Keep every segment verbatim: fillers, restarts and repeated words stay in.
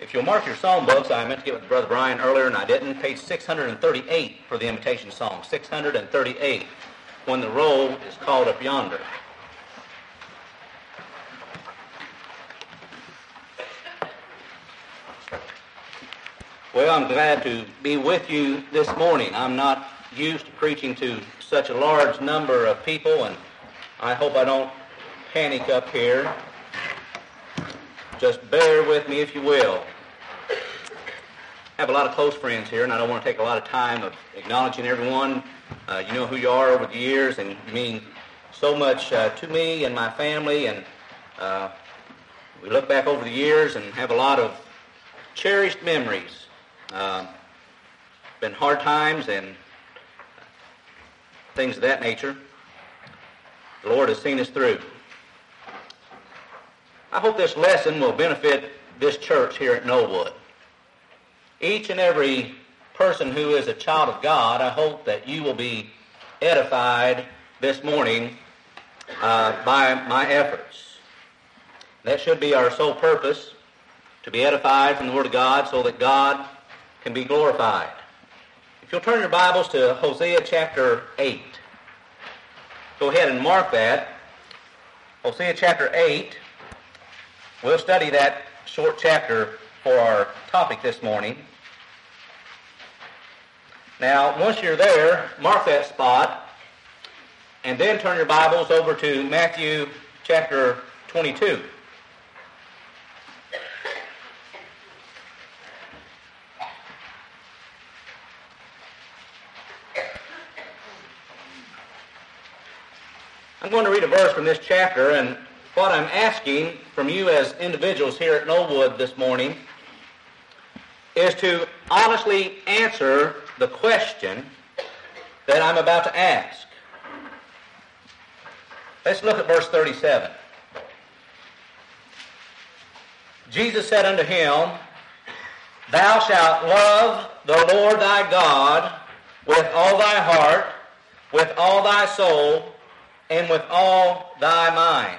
If you'll mark your song books, I meant to get with Brother Brian earlier and I didn't. Page six hundred thirty-eight for the invitation song. six hundred thirty-eight, When the Roll is Called Up Yonder. Well, I'm glad to be with you this morning. I'm not used to preaching to such a large number of people, and I hope I don't panic up here. Just bear with me if you will. I have a lot of close friends here, and I don't want to take a lot of time of acknowledging everyone. Uh, you know who you are over the years, and you mean so much uh, to me and my family, and uh, we look back over the years and have a lot of cherished memories. Uh, been hard times and things of that nature. The Lord has seen us through. I hope this lesson will benefit this church here at Knollwood. Each and every person who is a child of God, I hope that you will be edified this morning uh, by my efforts. That should be our sole purpose, to be edified from the Word of God so that God can be glorified. If you'll turn your Bibles to Hosea chapter eight. Go ahead and mark that. Hosea chapter eight. We'll study that short chapter for our topic this morning. Now, once you're there, mark that spot, and then turn your Bibles over to Matthew chapter twenty-two. I'm going to read a verse from this chapter, and what I'm asking from you as individuals here at Knollwood this morning is to honestly answer the question that I'm about to ask. Let's look at verse thirty-seven. Jesus said unto him, Thou shalt love the Lord thy God with all thy heart, with all thy soul, and with all thy mind.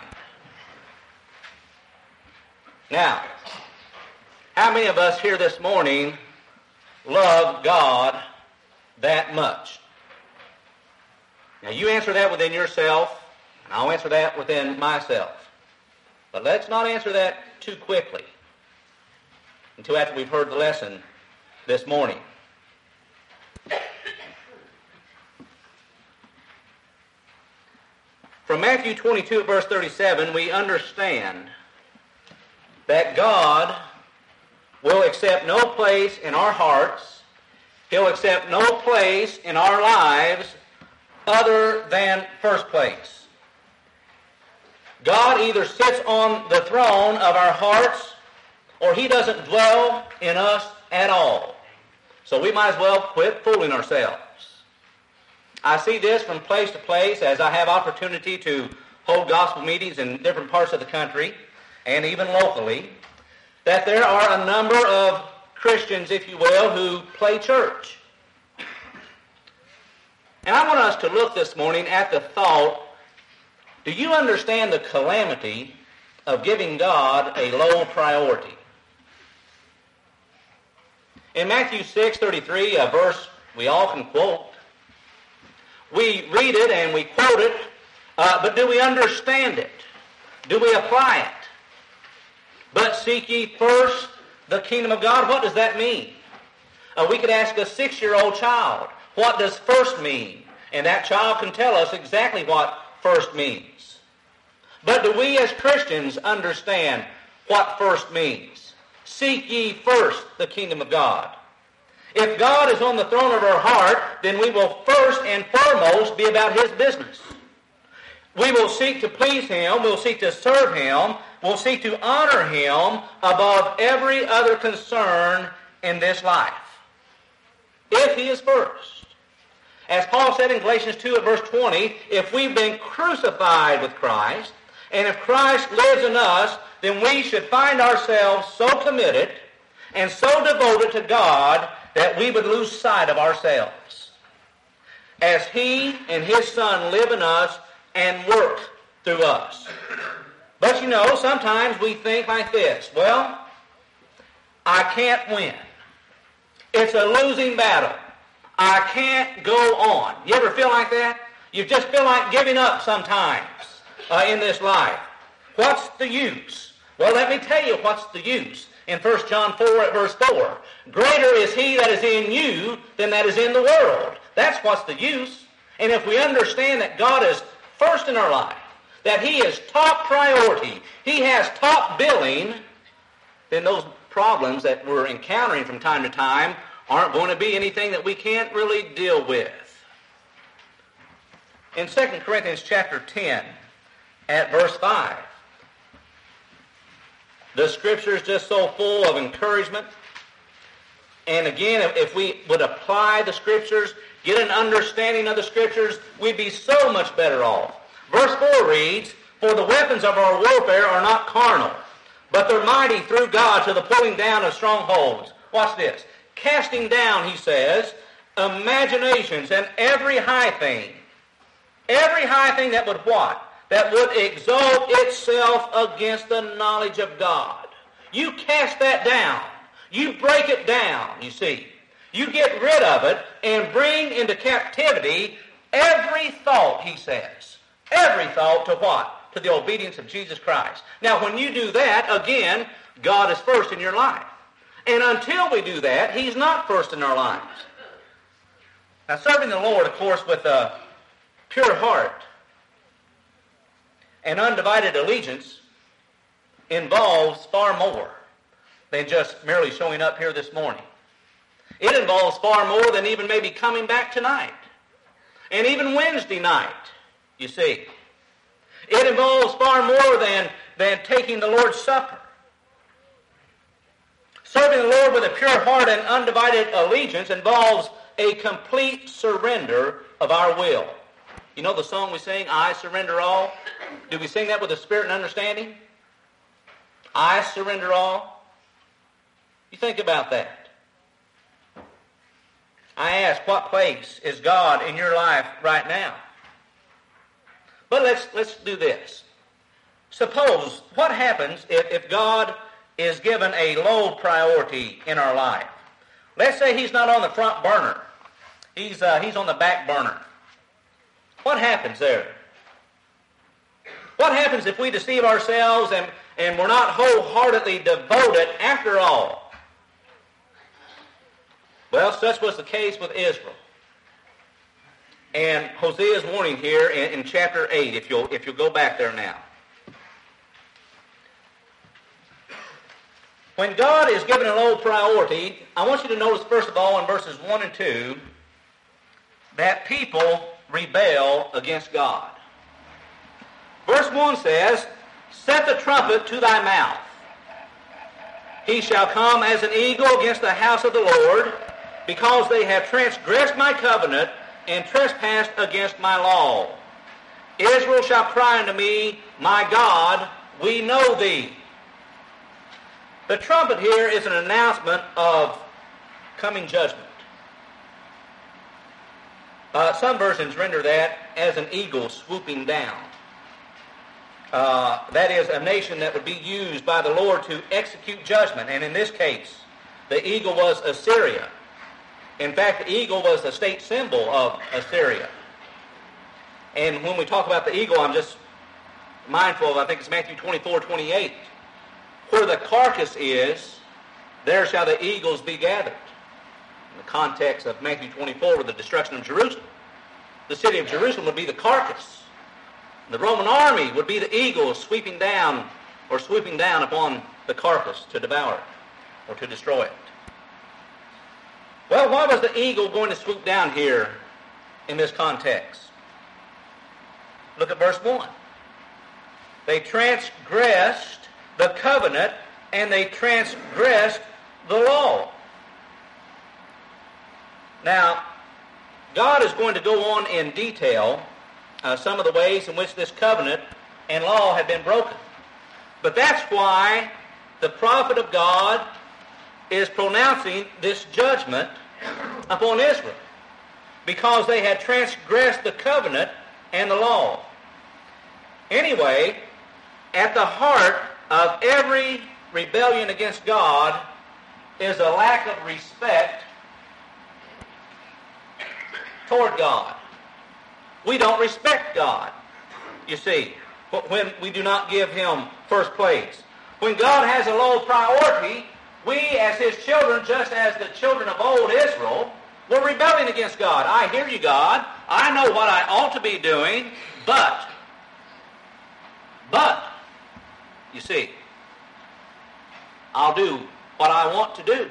Now, how many of us here this morning love God that much? Now, you answer that within yourself, and I'll answer that within myself. But let's not answer that too quickly until after we've heard the lesson this morning. From Matthew twenty-two, verse thirty-seven, we understand that God will accept no place in our hearts, He'll accept no place in our lives other than first place. God either sits on the throne of our hearts or He doesn't dwell in us at all. So we might as well quit fooling ourselves. I see this from place to place as I have opportunity to hold gospel meetings in different parts of the country and even locally, that there are a number of Christians, if you will, who play church. And I want us to look this morning at the thought, do you understand the calamity of giving God a low priority? In Matthew six thirty-three, a verse we all can quote, we read it and we quote it, uh, but do we understand it? Do we apply it? But seek ye first the kingdom of God. What does that mean? Uh, we could ask a six-year-old child, what does first mean? And that child can tell us exactly what first means. But do we as Christians understand what first means? Seek ye first the kingdom of God. If God is on the throne of our heart, then we will first and foremost be about His business. We will seek to please Him, we'll seek to serve Him, we'll seek to honor Him above every other concern in this life. If He is first. As Paul said in Galatians two at verse twenty, if we've been crucified with Christ, and if Christ lives in us, then we should find ourselves so committed and so devoted to God that we would lose sight of ourselves. As He and His Son live in us and work through us. But you know, sometimes we think like this, well, I can't win. It's a losing battle. I can't go on. You ever feel like that? You just feel like giving up sometimes uh, in this life. What's the use? Well, let me tell you what's the use. In First John four at verse four, greater is he that is in you than that is in the world. That's what's the use. And if we understand that God is first in our life, that he is top priority, he has top billing, then those problems that we're encountering from time to time aren't going to be anything that we can't really deal with. In Second Corinthians chapter ten, at verse five, the Scripture is just so full of encouragement. And again, if we would apply the Scriptures, get an understanding of the Scriptures, we'd be so much better off. Verse four reads, for the weapons of our warfare are not carnal, but they're mighty through God to the pulling down of strongholds. Watch this. Casting down, he says, imaginations and every high thing. Every high thing that would what? That would exalt itself against the knowledge of God. You cast that down. You break it down, you see. You get rid of it and bring into captivity every thought, he says. Every thought to what? To the obedience of Jesus Christ. Now, when you do that, again, God is first in your life. And until we do that, he's not first in our lives. Now, serving the Lord, of course, with a pure heart and undivided allegiance involves far more than just merely showing up here this morning. It involves far more than even maybe coming back tonight. And even Wednesday night, you see. It involves far more than, than taking the Lord's Supper. Serving the Lord with a pure heart and undivided allegiance involves a complete surrender of our will. You know the song we sing, I surrender all? Do we sing that with a spirit and understanding? I surrender all? You think about that. I ask, what place is God in your life right now? But let's let's do this. Suppose, what happens if, if God is given a low priority in our life? Let's say he's not on the front burner. He's uh, he's on the back burner. What happens there? What happens if we deceive ourselves and, and we're not wholeheartedly devoted after all? Well, such was the case with Israel. And Hosea's warning here in, in chapter eight, if you'll, if you'll go back there now. When God is given a low priority, I want you to notice, first of all, in verses one and two, that people rebel against God. Verse one says, set the trumpet to thy mouth. He shall come as an eagle against the house of the Lord, because they have transgressed my covenant and trespassed against my law. Israel shall cry unto me, my God, we know thee. The trumpet here is an announcement of coming judgment. Uh, some versions render that as an eagle swooping down. Uh, that is a nation that would be used by the Lord to execute judgment. And in this case, the eagle was Assyria. In fact, the eagle was the state symbol of Assyria. And when we talk about the eagle, I'm just mindful of, I think it's Matthew twenty-four, twenty-eight. Where the carcass is, there shall the eagles be gathered. In the context of Matthew twenty-four, with the destruction of Jerusalem. The city of Jerusalem would be the carcass. The Roman army would be the eagles sweeping down or swooping down upon the carcass to devour it or to destroy it. Well, why was the eagle going to swoop down here in this context? Look at verse one. They transgressed the covenant and they transgressed the law. Now, God is going to go on in detail uh, some of the ways in which this covenant and law had been broken. But that's why the prophet of God is pronouncing this judgment upon Israel, because they had transgressed the covenant and the law. Anyway, at the heart of every rebellion against God is a lack of respect toward God. We don't respect God, you see, when we do not give Him first place. When God has a low priority, we as His children, just as the children of old Israel, were rebelling against God. I hear you, God. I know what I ought to be doing, but, but, you see, I'll do what I want to do.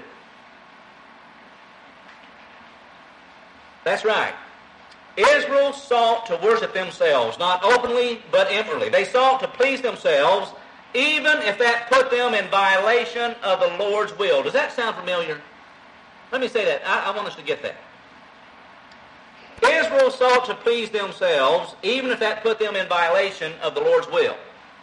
That's right. Israel sought to worship themselves, not openly, but inwardly. They sought to please themselves, even if that put them in violation of the Lord's will. Does that sound familiar? Let me say that. I, I want us to get that. Israel sought to please themselves, even if that put them in violation of the Lord's will.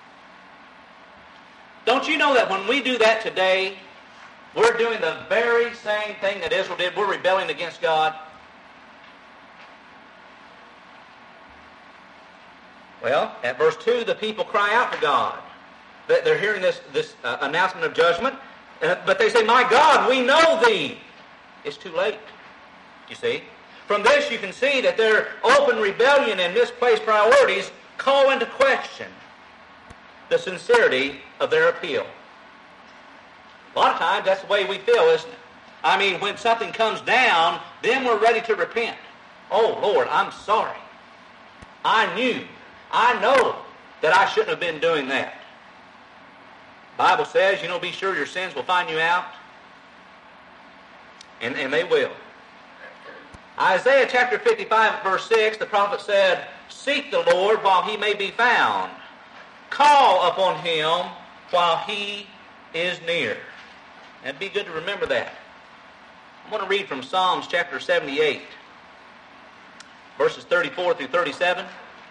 Don't you know that when we do that today, we're doing the very same thing that Israel did? We're rebelling against God. Well, at verse two, the people cry out to God. They're hearing this, this uh, announcement of judgment, uh, but they say, "My God, we know Thee." It's too late, you see. From this you can see that their open rebellion and misplaced priorities call into question the sincerity of their appeal. A lot of times that's the way we feel, isn't it? I mean, when something comes down, then we're ready to repent. Oh, Lord, I'm sorry. I knew, I know that I shouldn't have been doing that. The Bible says, you know, be sure your sins will find you out. And, and they will. Isaiah chapter fifty-five, verse six, the prophet said, "Seek the Lord while He may be found. Call upon Him while He is near." And it'd be good to remember that. I'm going to read from Psalms chapter seventy-eight, verses thirty-four through thirty-seven.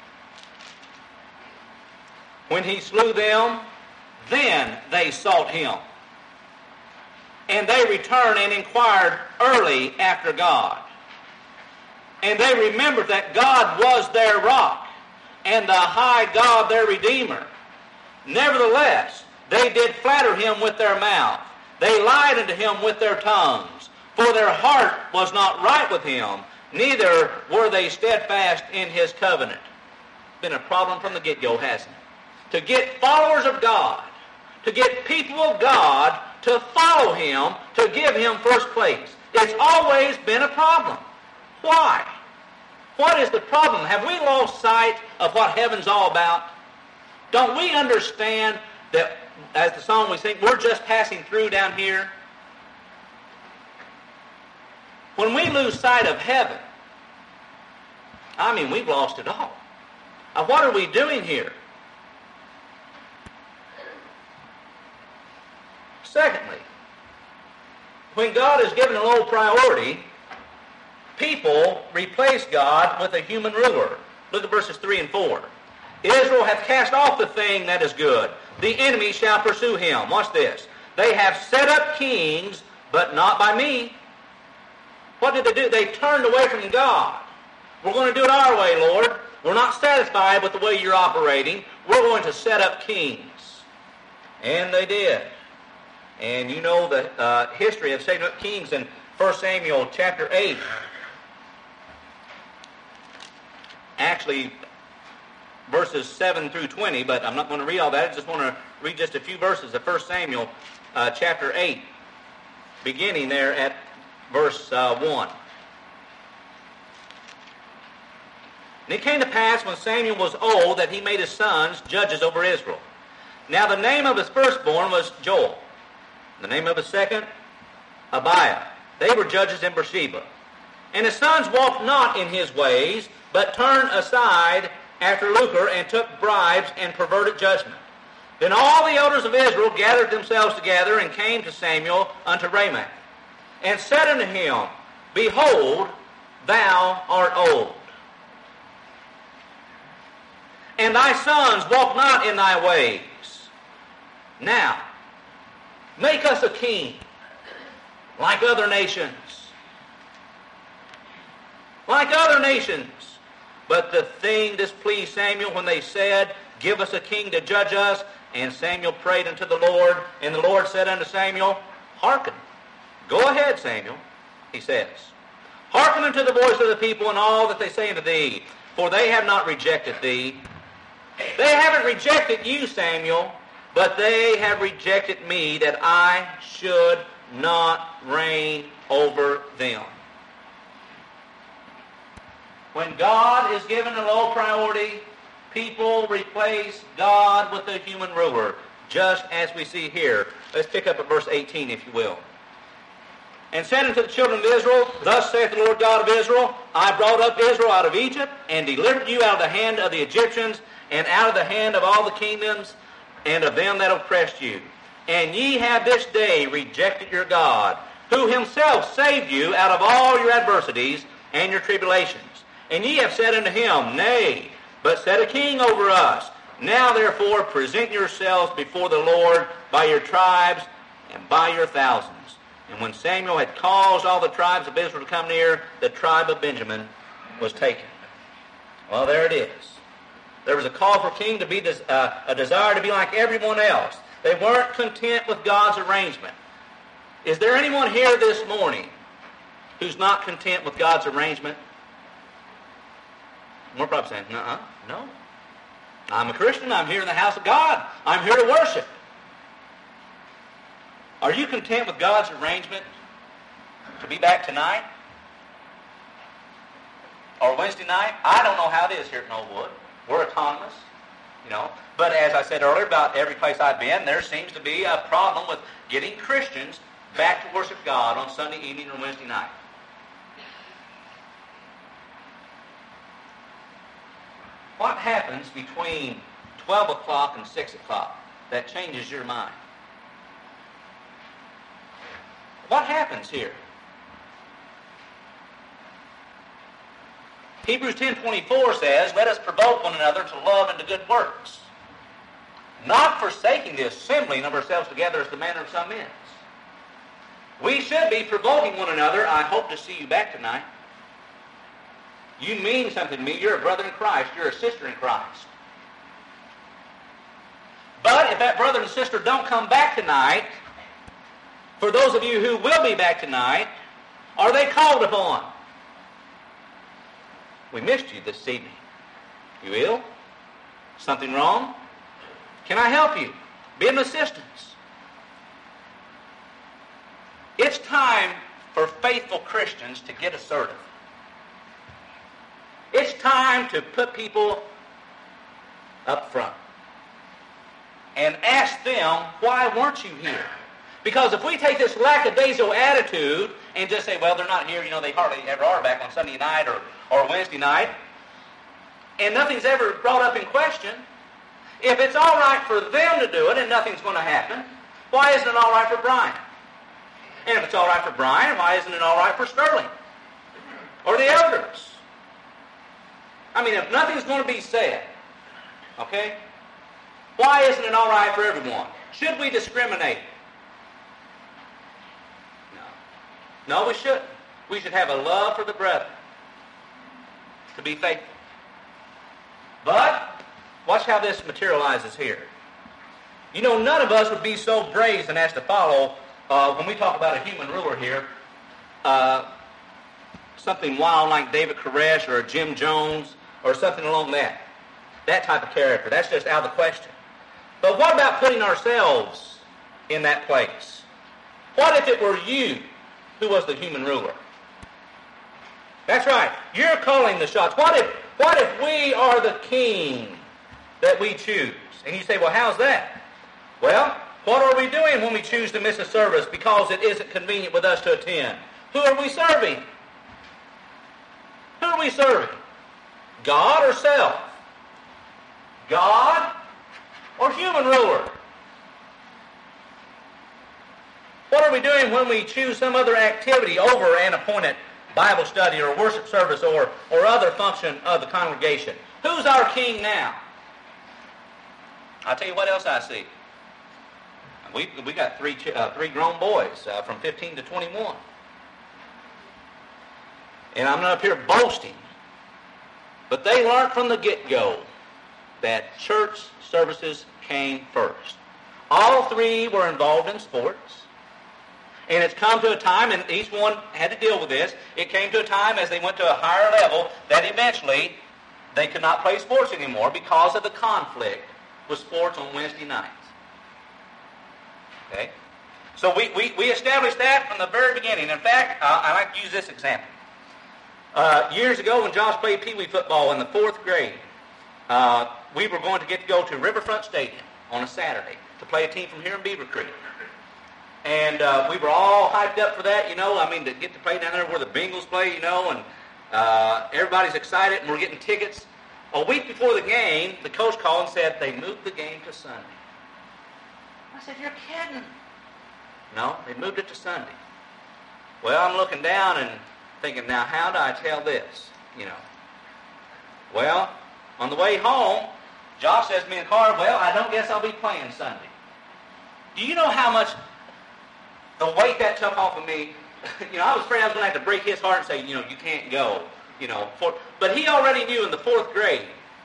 "When He slew them, then they sought Him. And they returned and inquired early after God. And they remembered that God was their rock, and the high God their Redeemer. Nevertheless, they did flatter Him with their mouth. They lied unto Him with their tongues. For their heart was not right with Him, neither were they steadfast in His covenant." Been a problem from the get-go, hasn't it? To get followers of God, to get people of God to follow Him, to give Him first place. It's always been a problem. Why? What is the problem? Have we lost sight of what heaven's all about? Don't we understand that, as the song we sing, we're just passing through down here? When we lose sight of heaven, I mean, we've lost it all. Now, what are we doing here? Secondly, when God is given a low priority, people replace God with a human ruler. Look at verses three and four. "Israel hath cast off the thing that is good. The enemy shall pursue him." Watch this. "They have set up kings, but not by me." What did they do? They turned away from God. We're going to do it our way, Lord. We're not satisfied with the way you're operating. We're going to set up kings. And they did. And you know the uh, history of setting up kings in First Samuel chapter eight. Actually, verses seven through twenty, but I'm not going to read all that. I just want to read just a few verses of First Samuel uh, chapter eight, beginning there at verse uh, one. "And it came to pass when Samuel was old that he made his sons judges over Israel. Now the name of his firstborn was Joel. The name of his second, Abiah. They were judges in Beersheba. And his sons walked not in his ways, but turned aside after lucre, and took bribes, and perverted judgment. Then all the elders of Israel gathered themselves together, and came to Samuel unto Ramah, and said unto him, Behold, thou art old, and thy sons walk not in thy ways. Now, make us a king, like other nations. Like other nations. But the thing displeased Samuel when they said, Give us a king to judge us. And Samuel prayed unto the Lord, and the Lord said unto Samuel, Hearken Go ahead, Samuel, he says. Hearken unto the voice of the people and all that they say unto thee, for they have not rejected thee. They haven't rejected you, Samuel, but they have rejected me, that I should not reign over them. When God is given a low priority, people replace God with a human ruler, just as we see here. Let's pick up at verse eighteen, if you will. And said unto the children of Israel, Thus saith the Lord God of Israel, I brought up Israel out of Egypt, and delivered you out of the hand of the Egyptians, and out of the hand of all the kingdoms, and of them that oppressed you. And ye have this day rejected your God, who himself saved you out of all your adversities and your tribulations. And ye have said unto him, Nay, but set a king over us. Now therefore present yourselves before the Lord by your tribes and by your thousands. And when Samuel had caused all the tribes of Israel to come near, the tribe of Benjamin was taken. Well, there it is. There was a call for king to be des- uh, a desire to be like everyone else. They weren't content with God's arrangement. Is there anyone here this morning who's not content with God's arrangement? We're probably saying, uh-uh, no. I'm a Christian. I'm here in the house of God. I'm here to worship. Are you content with God's arrangement to be back tonight? Or Wednesday night? I don't know how it is here at Knollwood. We're autonomous, you know. But as I said earlier, about every place I've been, there seems to be a problem with getting Christians back to worship God on Sunday evening or Wednesday night. What happens between twelve o'clock and six o'clock that changes your mind? What happens here? Hebrews ten twenty-four says, Let us provoke one another to love and to good works, not forsaking the assembling of ourselves together as the manner of some is. We should be provoking one another. I hope to see you back tonight. You mean something to me. You're a brother in Christ. You're a sister in Christ. But if that brother and sister don't come back tonight, for those of you who will be back tonight, are they called upon? We missed you this evening. You ill? Something wrong? Can I help you? Be an assistance. It's time for faithful Christians to get assertive. It's time to put people up front and ask them, why weren't you here? Because if we take this lackadaisical attitude and just say, well, they're not here, you know, they hardly ever are back on Sunday night or, or Wednesday night, and nothing's ever brought up in question, if it's all right for them to do it and nothing's going to happen, why isn't it all right for Brian? And if it's all right for Brian, why isn't it all right for Sterling? Or the elders? I mean, if nothing's going to be said, okay, why isn't it all right for everyone? Should we discriminate? No. No, we shouldn't. We should have a love for the brethren to be faithful. But watch how this materializes here. You know, none of us would be so brazen as to follow, uh, when we talk about a human ruler here, uh, something wild like David Koresh or Jim Jones or something along that. That type of character. That's just out of the question. But what about putting ourselves in that place? What if it were you who was the human ruler? That's right. You're calling the shots. What if, what if we are the king that we choose? And you say, well, how's that? Well, what are we doing when we choose to miss a service because it isn't convenient with us to attend? Who are we serving? Who are we serving? God or self? God or human ruler? What are we doing when we choose some other activity over an appointed Bible study or worship service or, or other function of the congregation? Who's our king now? I'll tell you what else I see. We we got three uh, three grown boys uh, from fifteen to twenty-one. And I'm not up here boasting, but they learned from the get-go that church services came first. All three were involved in sports. And it's come to a time, and each one had to deal with this, it came to a time as they went to a higher level that eventually they could not play sports anymore because of the conflict with sports on Wednesday nights. Okay? So we, we, we established that from the very beginning. In fact, uh, I like to use this example. Uh, years ago when Josh played Pee Wee football in the fourth grade, uh, we were going to get to go to Riverfront Stadium on a Saturday to play a team from here in Beaver Creek. And uh, we were all hyped up for that, you know. I mean, to get to play down there where the Bengals play, you know, and uh, everybody's excited, and we're getting tickets. A week before the game, the coach called and said they moved the game to Sunday. I said, you're kidding. No, they moved it to Sunday. Well, I'm looking down and thinking, now, how do I tell this, you know? Well, on the way home, Josh says to me in the car, well, I don't guess I'll be playing Sunday. Do you know how much the weight that took off of me? You know, I was afraid I was going to have to break his heart and say, you know, you can't go, you know. For, but he already knew in the fourth grade,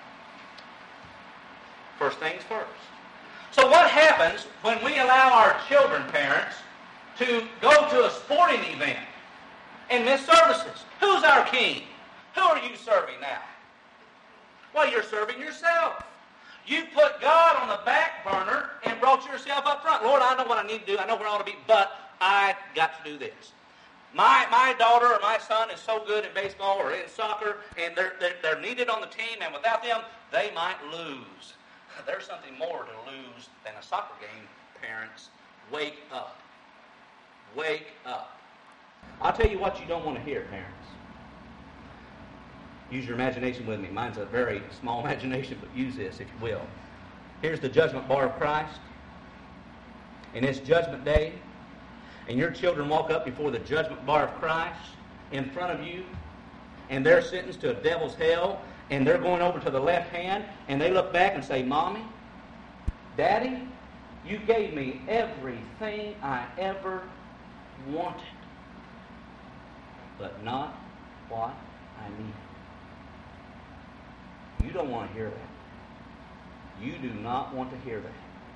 first things first. So what happens when we allow our children, parents, to go to a sporting event and miss services? Who's our king? Who are you serving now? Well, you're serving yourself. You put God on the back burner and brought yourself up front. Lord, I know what I need to do. I know where I ought to be, but I got to do this. My my daughter or my son is so good in baseball or in soccer, and they're, they're, they're needed on the team, and without them, they might lose. There's something more to lose than a soccer game, parents. Wake up. Wake up. I'll tell you what you don't want to hear, parents. Use your imagination with me. Mine's a very small imagination, but use this if you will. Here's the judgment bar of Christ. And it's judgment day. And your children walk up before the judgment bar of Christ in front of you. And they're sentenced to a devil's hell. And they're going over to the left hand. And they look back and say, Mommy, Daddy, you gave me everything I ever wanted. But not what I needed. You don't want to hear that. You do not want to hear that.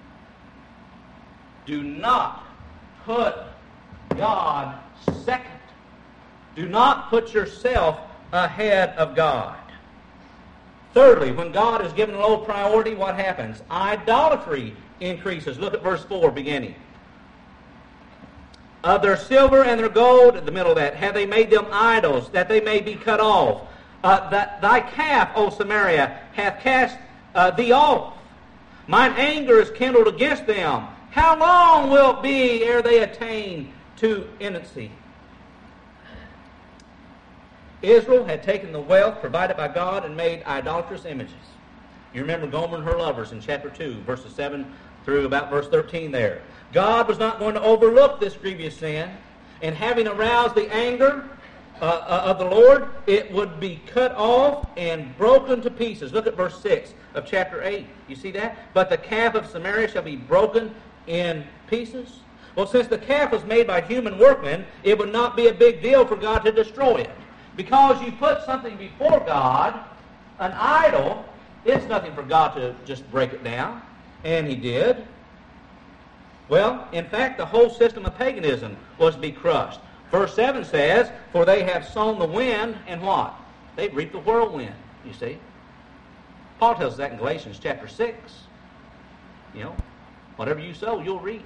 Do not put God second. Do not put yourself ahead of God. Thirdly, when God is given low priority, what happens? Idolatry increases. Look at verse four beginning. Of their silver and their gold, in the middle of that, have they made them idols, that they may be cut off. Uh, that thy calf, O Samaria, hath cast uh, thee off. Mine anger is kindled against them. How long will it be ere they attain to innocency? Israel had taken the wealth provided by God and made idolatrous images. You remember Gomer and her lovers in chapter two, verses seven through about verse thirteen there. God was not going to overlook this grievous sin, and having aroused the anger Uh, uh, of the Lord, it would be cut off and broken to pieces. Look at verse six of chapter eight. You see that? But the calf of Samaria shall be broken in pieces. Well, since the calf was made by human workmen, it would not be a big deal for God to destroy it. Because you put something before God, an idol, it's nothing for God to just break it down. And He did. Well, in fact, the whole system of paganism was to be crushed. Verse seven says, for they have sown the wind, and what? They've reaped the whirlwind, you see. Paul tells us that in Galatians chapter six. You know, whatever you sow, you'll reap.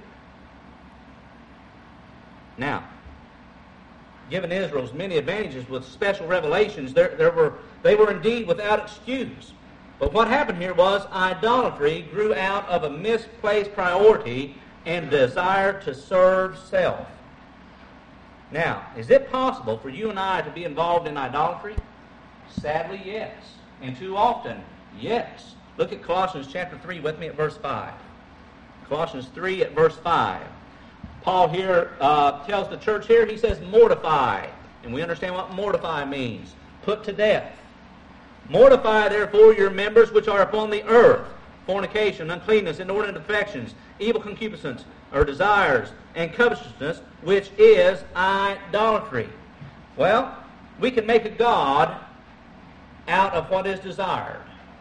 Now, given Israel's many advantages with special revelations, there, there were they were indeed without excuse. But what happened here was idolatry grew out of a misplaced priority and desire to serve self. Now, is it possible for you and I to be involved in idolatry? Sadly, yes. And too often, yes. Look at Colossians chapter three with me at verse five. Colossians three at verse five. Paul here uh, tells the church here, he says, mortify. And we understand what mortify means. Put to death. Mortify, therefore, your members which are upon the earth. Fornication, uncleanness, inordinate affections, evil concupiscence, or desires, and covetousness, which is idolatry. Well, we can make a god out of what is desired.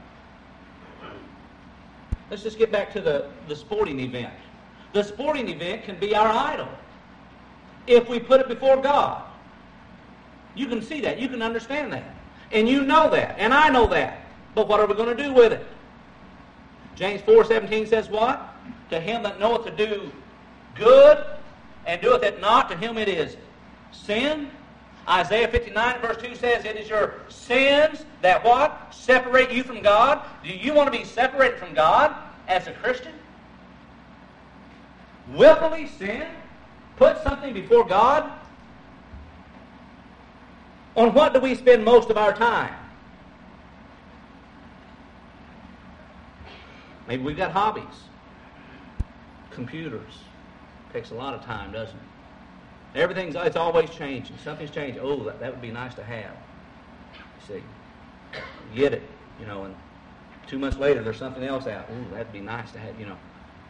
Let's just get back to the, the sporting event. The sporting event can be our idol. if we put it before God. You can see that. You can understand that. And you know that. And I know that. But what are we going to do with it? James four seventeen says what? To him that knoweth to do good and doeth it not, to him it is sin. Isaiah fifty-nine verse two says, it is your sins that what? Separate you from God. Do you want to be separated from God as a Christian? Willfully sin? Put something before God? On what do we spend most of our time? Maybe we've got hobbies. Computers. Takes a lot of time, doesn't it? Everything's, it's always changing. Something's changing. Oh, that, that would be nice to have. You see. You get it, you know, and two months later there's something else out. Oh, that'd be nice to have, you know.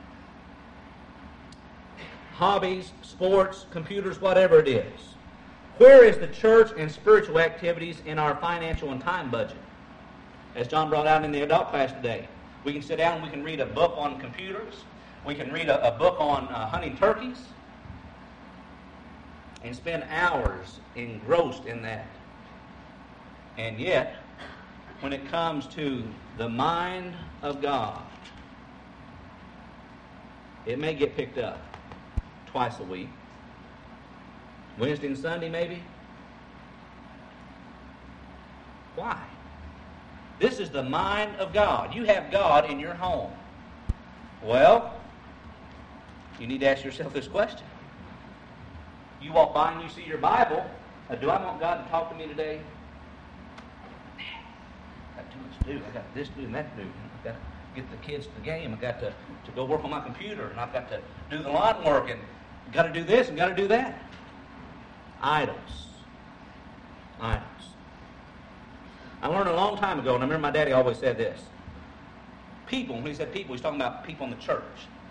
Hobbies, sports, computers, whatever it is. Where is the church and spiritual activities in our financial and time budget? As John brought out in the adult class today. We can sit down and we can read a book on computers. We can read a, a book on uh, hunting turkeys. And spend hours engrossed in that. And yet, when it comes to the mind of God, it may get picked up twice a week. Wednesday and Sunday, maybe? Why? This is the mind of God. You have God in your home. Well, you need to ask yourself this question. You walk by and you see your Bible. Uh, do I want God to talk to me today? I've got too much to do. I've got this to do and that to do. I've got to get the kids to the game. I've got to, to go work on my computer. And I've got to do the lawn work. And I've got to do this and got to do that. Idols. Idols. I learned a long time ago, and I remember my daddy always said this. People, when he said people, he's talking about people in the church.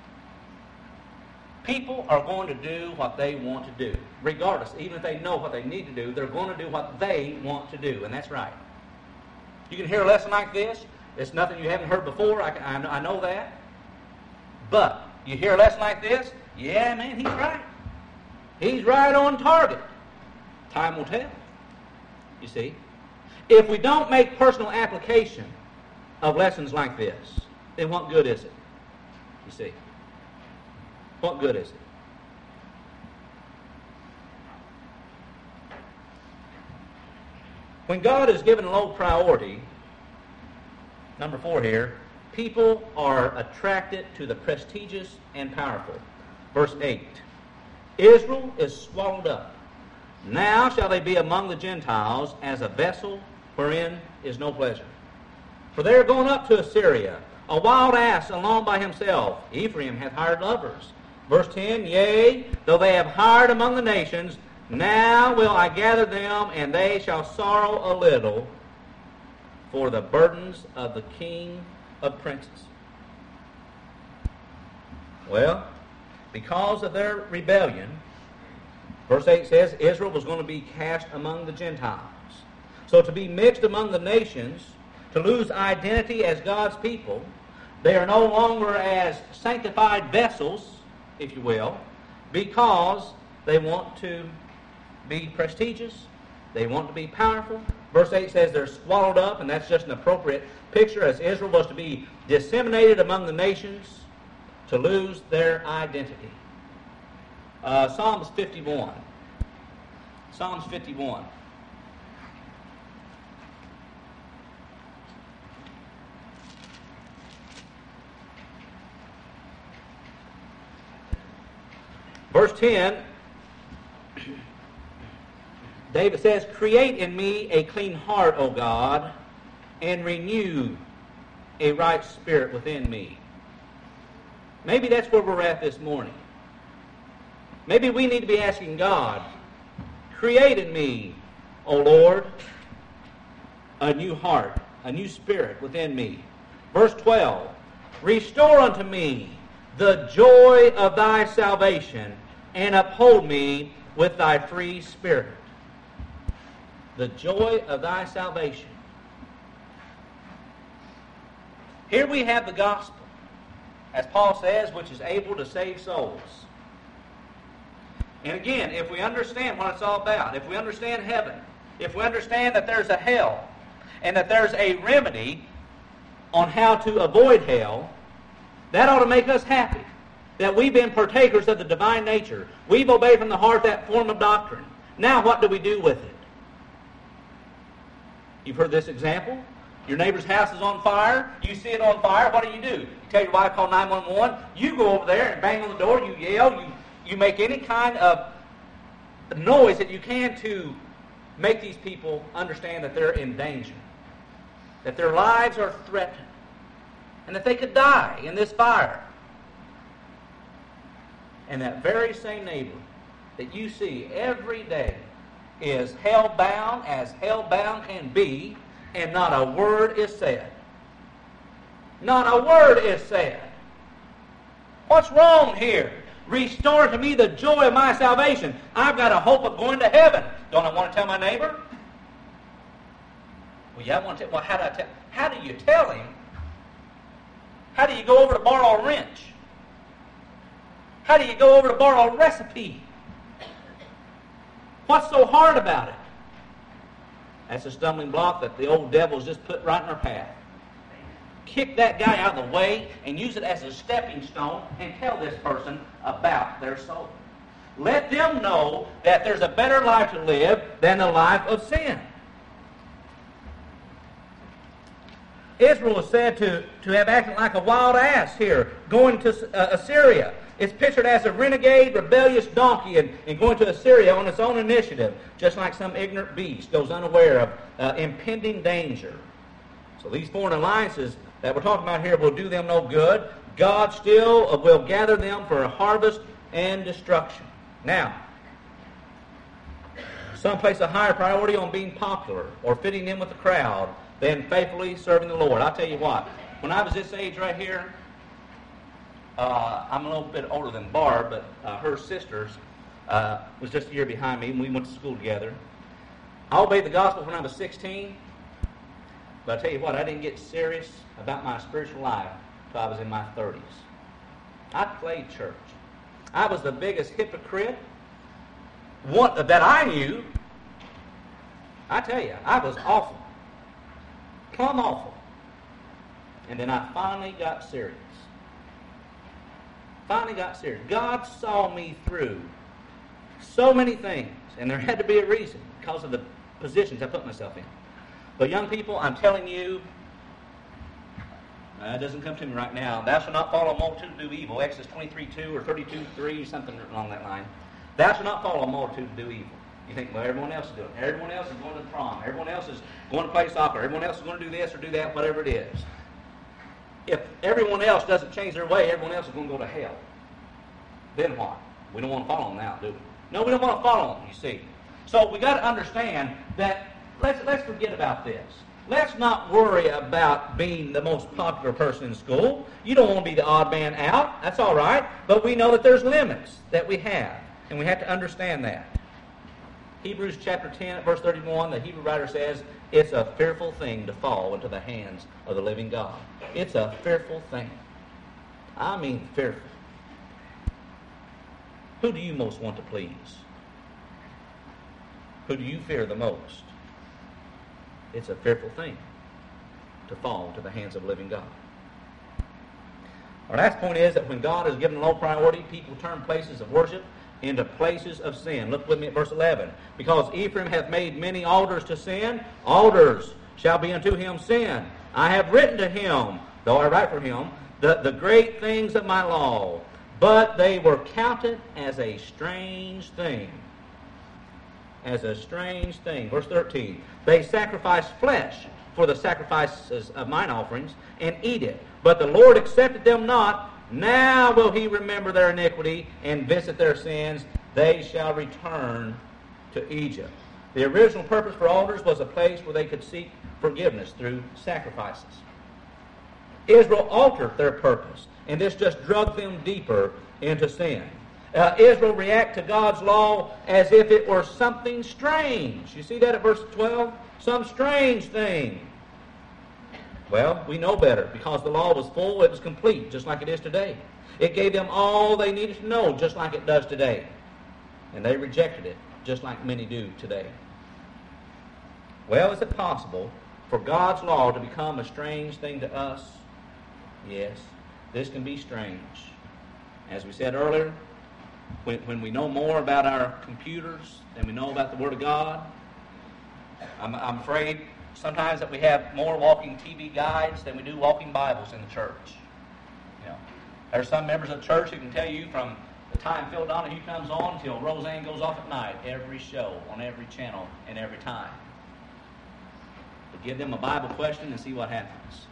People are going to do what they want to do. Regardless, even if they know what they need to do, they're going to do what they want to do, and that's right. You can hear a lesson like this. It's nothing you haven't heard before. I, I, I know that. But you hear a lesson like this, yeah, man, he's right. He's right on target. Time will tell. You see? If we don't make personal application of lessons like this, then what good is it? You see? What good is it? When God is given low priority, number four here, people are attracted to the prestigious and powerful. Verse eight. Israel is swallowed up. Now shall they be among the Gentiles as a vessel wherein is no pleasure. For they are gone up to Assyria, a wild ass alone by himself. Ephraim hath hired lovers. Verse ten, yea, though they have hired among the nations, now will I gather them, and they shall sorrow a little for the burdens of the king of princes. Well, because of their rebellion, verse eight says Israel was going to be cast among the Gentiles. So to be mixed among the nations, to lose identity as God's people, they are no longer as sanctified vessels, if you will, because they want to be prestigious, they want to be powerful. Verse eight says they're swallowed up, and that's just an appropriate picture, as Israel was to be disseminated among the nations to lose their identity. Uh, Psalms fifty-one. Psalms fifty-one. Verse ten, David says, create in me a clean heart, O God, and renew a right spirit within me. Maybe that's where we're at this morning. Maybe we need to be asking God, create in me, O Lord, a new heart, a new spirit within me. Verse twelve, restore unto me the joy of thy salvation, and uphold me with thy free spirit. The joy of thy salvation. Here we have the gospel, as Paul says, which is able to save souls. And again, if we understand what it's all about, if we understand heaven, if we understand that there's a hell, and that there's a remedy on how to avoid hell, that ought to make us happy. That we've been partakers of the divine nature. We've obeyed from the heart that form of doctrine. Now what do we do with it? You've heard this example. Your neighbor's house is on fire. You see it on fire. What do you do? You tell your wife, call nine one one. You go over there and bang on the door. You yell. You, you make any kind of noise that you can to make these people understand that they're in danger, that their lives are threatened, and that they could die in this fire. And that very same neighbor that you see every day is hell-bound as hell-bound can be, and not a word is said. Not a word is said. What's wrong here? Restore to me the joy of my salvation. I've got a hope of going to heaven. Don't I want to tell my neighbor? Well, yeah, I want to tell. Well, how do I tell? How do you tell him? How do you go over to borrow a wrench? How do you go over to borrow a recipe? What's so hard about it? That's a stumbling block that the old devil's just put right in our path. Kick that guy out of the way and use it as a stepping stone and tell this person about their soul. Let them know that there's a better life to live than the life of sin. Israel is said to, to have acted like a wild ass here, going to uh, Assyria. It's pictured as a renegade, rebellious donkey and, and going to Assyria on its own initiative, just like some ignorant beast goes unaware of uh, impending danger. So these foreign alliances that we're talking about here will do them no good. God still will gather them for a harvest and destruction. Now, some place a higher priority on being popular or fitting in with the crowd than faithfully serving the Lord. I'll tell you what, when I was this age right here, uh, I'm a little bit older than Barb, but uh, her sisters uh, was just a year behind me, and we went to school together. I obeyed the gospel when I was sixteen, but I tell you what, I didn't get serious about my spiritual life until I was in my thirties. I played church. I was the biggest hypocrite one, that I knew. I tell you, I was awful. Plumb awful. And then I finally got serious. Finally got serious. God saw me through so many things, and there had to be a reason because of the positions I put myself in. But young people, I'm telling you, uh, it doesn't come to me right now. Thou shalt not follow a multitude to do evil. Exodus twenty-three two or thirty-two three, something along that line. Thou shalt not follow a multitude to do evil. You think, well, everyone else is doing it. Everyone else is going to the prom. Everyone else is going to play soccer. Everyone else is going to do this or do that, whatever it is. If everyone else doesn't change their way, everyone else is going to go to hell. Then what? We don't want to follow them now, do we? No, we don't want to follow them, you see. So we got to understand that let's, let's forget about this. Let's not worry about being the most popular person in school. You don't want to be the odd man out. That's all right. But we know that there's limits that we have, and we have to understand that. Hebrews chapter ten, at verse thirty-one, the Hebrew writer says, it's a fearful thing to fall into the hands of the living God. It's a fearful thing. I mean fearful. Who do you most want to please? Who do you fear the most? It's a fearful thing to fall into the hands of the living God. Our last point is that when God is given low priority, people turn places of worship into places of sin. Look with me at verse eleven. Because Ephraim hath made many altars to sin, altars shall be unto him sin. I have written to him, though I write for him, the, the great things of my law, but they were counted as a strange thing. As a strange thing. Verse thirteen. They sacrifice flesh for the sacrifices of mine offerings, and eat it. But the Lord accepted them not. Now will he remember their iniquity and visit their sins. They shall return to Egypt. The original purpose for altars was a place where they could seek forgiveness through sacrifices. Israel altered their purpose, and this just drug them deeper into sin. Uh, Israel react to God's law as if it were something strange. You see that at verse twelve? Some strange thing. Well, we know better. Because the law was full, it was complete, just like it is today. It gave them all they needed to know, just like it does today. And they rejected it, just like many do today. Well, is it possible for God's law to become a strange thing to us? Yes, this can be strange. As we said earlier, when, when we know more about our computers than we know about the Word of God, I'm, I'm afraid sometimes that we have more walking T V guides than we do walking Bibles in the church. You know, there are some members of the church who can tell you from the time Phil Donahue comes on until Roseanne goes off at night, every show on every channel and every time. But give them a Bible question and see what happens.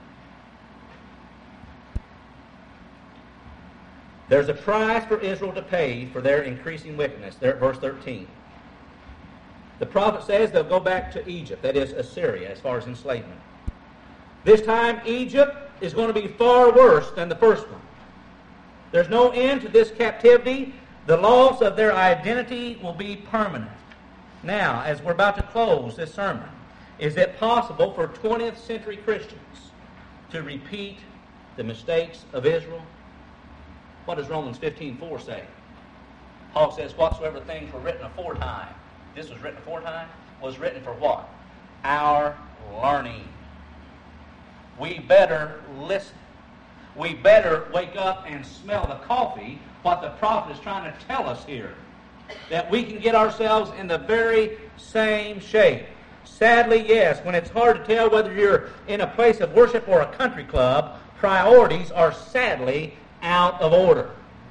There's a price for Israel to pay for their increasing wickedness. There at verse thirteen. The prophet says they'll go back to Egypt, that is Assyria, as far as enslavement. This time Egypt is going to be far worse than the first one. There's no end to this captivity. The loss of their identity will be permanent. Now, as we're about to close this sermon, is it possible for twentieth century Christians to repeat the mistakes of Israel? What does Romans fifteen four say? Paul says, whatsoever things were written aforetime, this was written aforetime, was written for what? Our learning. We better listen. We better wake up and smell the coffee, what the prophet is trying to tell us here. That we can get ourselves in the very same shape. Sadly, yes, when it's hard to tell whether you're in a place of worship or a country club, priorities are sadly out of order.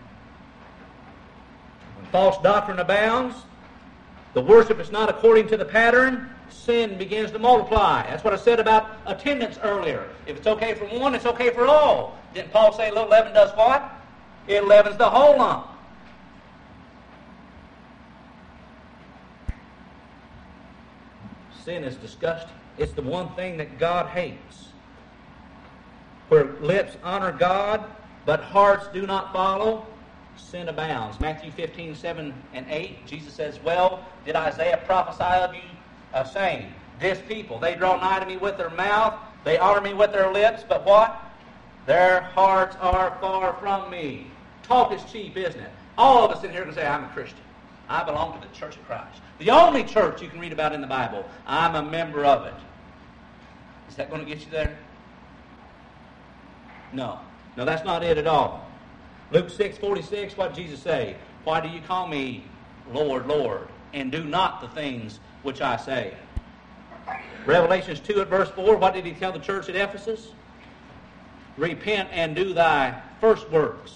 When false doctrine abounds, the worship is not according to the pattern, sin begins to multiply. That's what I said about attendance earlier. If it's okay for one, it's okay for all. Didn't Paul say little leaven does what? It leavens the whole lump. Sin is disgusting. It's the one thing that God hates. Where lips honor God, but hearts do not follow, sin abounds. Matthew fifteen, seven and eight, Jesus says, well, did Isaiah prophesy of you, uh, saying, this people, they draw nigh to me with their mouth, they honor me with their lips, but what? Their hearts are far from me. Talk is cheap, isn't it? All of us in here can say, I'm a Christian. I belong to the Church of Christ. The only church you can read about in the Bible. I'm a member of it. Is that going to get you there? No. No, that's not it at all. Luke six forty-six, what did Jesus say? Why do you call me Lord, Lord, and do not the things which I say? Revelations two at verse four, what did he tell the church at Ephesus? Repent and do thy first works.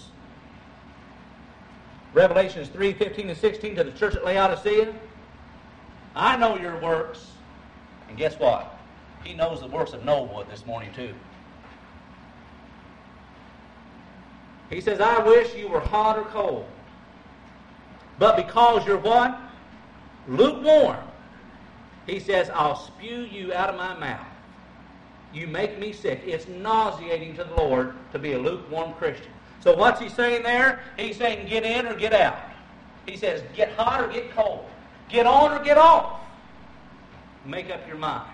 Revelations three fifteen and sixteen to the church at Laodicea. I know your works. And guess what? He knows the works of Noah this morning too. He says, I wish you were hot or cold. But because you're what? Lukewarm. He says, I'll spew you out of my mouth. You make me sick. It's nauseating to the Lord to be a lukewarm Christian. So what's he saying there? He's saying get in or get out. He says get hot or get cold. Get on or get off. Make up your mind.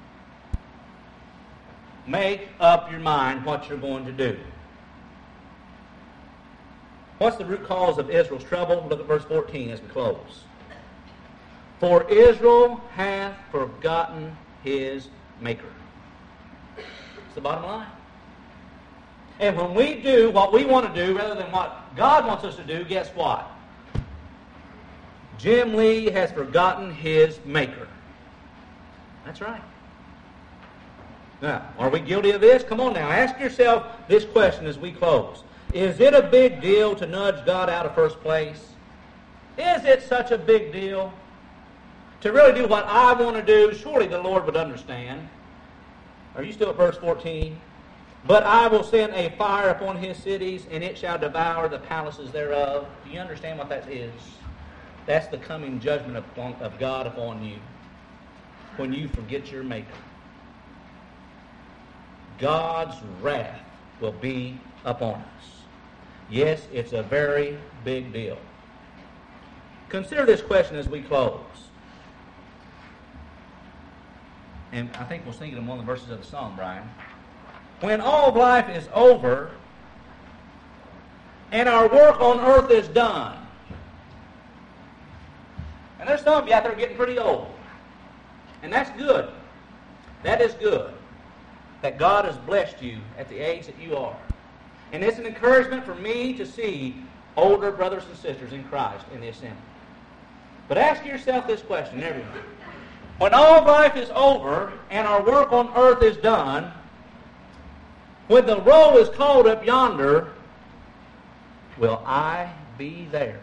Make up your mind what you're going to do. What's the root cause of Israel's trouble? Look at verse fourteen as we close. For Israel hath forgotten his Maker. It's the bottom line. And when we do what we want to do rather than what God wants us to do, guess what? Jim Lee has forgotten his Maker. That's right. Now, are we guilty of this? Come on now, ask yourself this question as we close. Is it a big deal to nudge God out of first place? Is it such a big deal? To really do what I want to do, surely the Lord would understand. Are you still at verse fourteen? But I will send a fire upon his cities, and it shall devour the palaces thereof. Do you understand what that is? That's the coming judgment of, of God upon you when you forget your Maker. God's wrath will be upon us. Yes, it's a very big deal. Consider this question as we close. And I think we'll sing it in one of the verses of the song, Brian. When all of life is over and our work on earth is done, And there's some of you out there getting pretty old. And that's good. That is good. That God has blessed you at the age that you are. And it's an encouragement for me to see older brothers and sisters in Christ in the assembly. But ask yourself this question, everyone. When all life is over and our work on earth is done, when the roll is called up yonder, will I be there?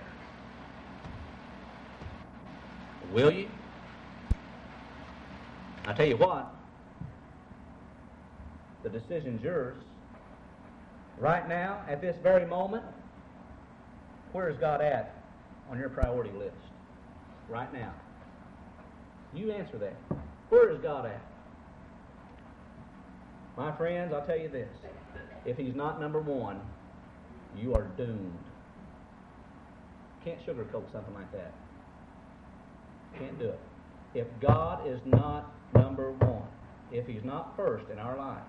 Will you? I tell you what, the decision's yours. Right now, at this very moment, where is God at on your priority list? Right now. You answer that. Where is God at? My friends, I'll tell you this. If He's not number one, you are doomed. Can't sugarcoat something like that. Can't do it. If God is not number one, if He's not first in our lives,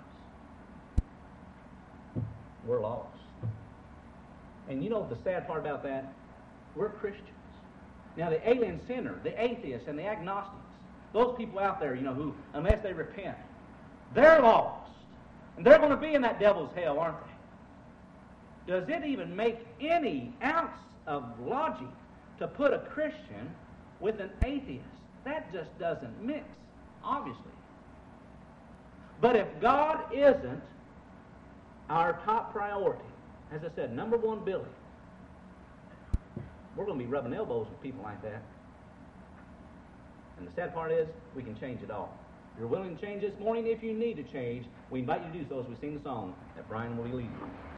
we're lost. And you know the sad part about that? We're Christians. Now the alien sinner, the atheists, and the agnostics, those people out there, you know, who, unless they repent, they're lost. And they're going to be in that devil's hell, aren't they? Does it even make any ounce of logic to put a Christian with an atheist? That just doesn't mix, obviously. But if God isn't our top priority, as I said, number one Billy, we're going to be rubbing elbows with people like that. And the sad part is, we can change it all. If you're willing to change this morning, if you need to change, we invite you to do so as we sing the song that Brian will lead you.